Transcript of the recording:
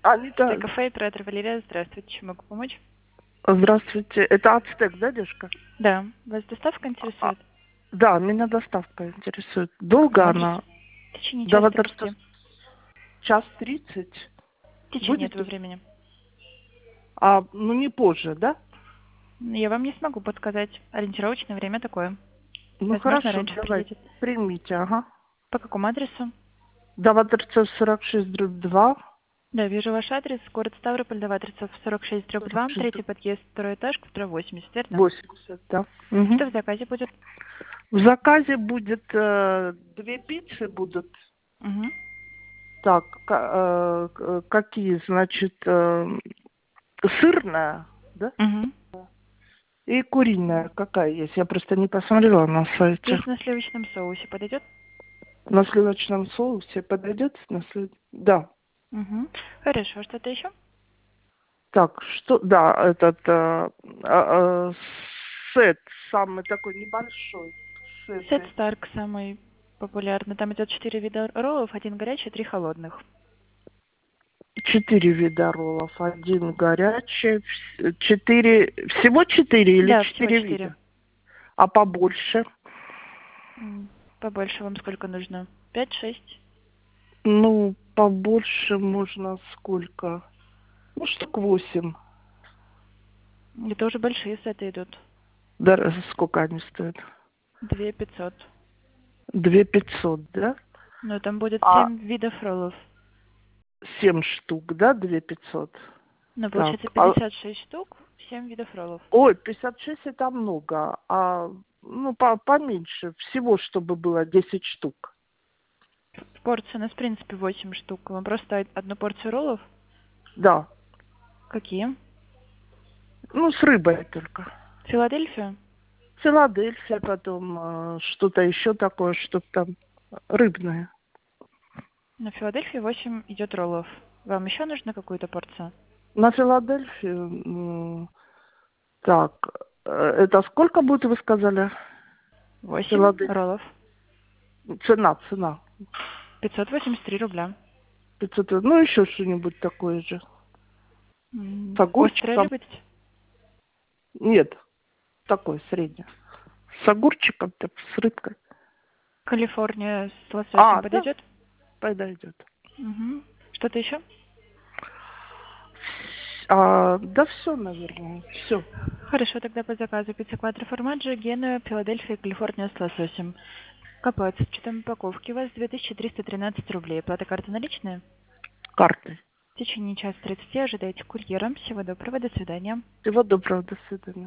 Анита, Кафе, оператор Валерия, здравствуйте, чем могу помочь? здравствуйте. Это Ацтек, да, девушка? Да, вас доставка А, интересует? да, меня доставка интересует. Долго Каком она? адресе? В течение До часа вот 30. час 30 В течение будет? этого времени. Ну не позже, да? Я вам не смогу подсказать. Ориентировочное время такое. Ну Возможно, хорошо, раньше давайте. приедет. Примите, ага. По какому адресу? До Ватрцев 46/2. Да, вижу ваш адрес. Город Ставрополь, Даватрицев 46/2, 46 третий подъезд, второй этаж, квартира 80, верно? 80, да. Мгм. Что в заказе будет? В заказе будет 2 пиццы будут. Угу. Так, какие, значит, сырная, да? Угу. И куриная какая есть? Я просто не посмотрела на сайте. Есть на сливочном соусе. Подойдет? На сливочном соусе подойдет? Да. Угу. Хорошо. Что-то еще? Так, что? Да, этот сет самый такой небольшой. Сет Сеты. Старк самый популярный. Там идет 4 вида роллов, один горячий, 3 холодных. 4 вида роллов. Один горячий. 4. Всего 4 или Да, всего 4 4. вида? А побольше? Побольше вам сколько нужно? 5-6. Ну, побольше можно сколько? Ну, штук 8. Это уже большие сеты идут. Да, сколько они стоят? 2500. 2500, да? Но там будет А 7 видов роллов. 7 штук, да, 2500? Но Так, получается 56 штук, 7 видов роллов. ой, 56 это много, ну, поменьше, всего, чтобы было 10 штук. Порция у нас, в принципе, 8 штук. Вам просто одну порцию роллов? Да, Какие? ну, с рыбой только. Филадельфия? Филадельфия, потом что-то еще такое, что-то там рыбное. На Филадельфии 8 идет роллов. Вам еще нужна какую-то порцию? На Филадельфию, так, это сколько будет, вы сказали? 8 Филадельфия. роллов. Цена. 583 рубля. 500, ну, еще что-нибудь такое же. С Острое огурчиком. любите? Нет, такое среднее. С огурчиком, так, с рыбкой. Калифорния с лососем Да, подойдет? подойдет. Угу. Что-то еще? Да все, наверное, все. Хорошо, тогда по заказу пицца квадро формаджо, Генуя, Филадельфия, Калифорния с лососем. Копать с учетом упаковки у вас 2313 рублей. Плата карты наличная? Карты. В течение часа 30 ожидайте курьера. Всего доброго, до свидания. Всего доброго, до свидания.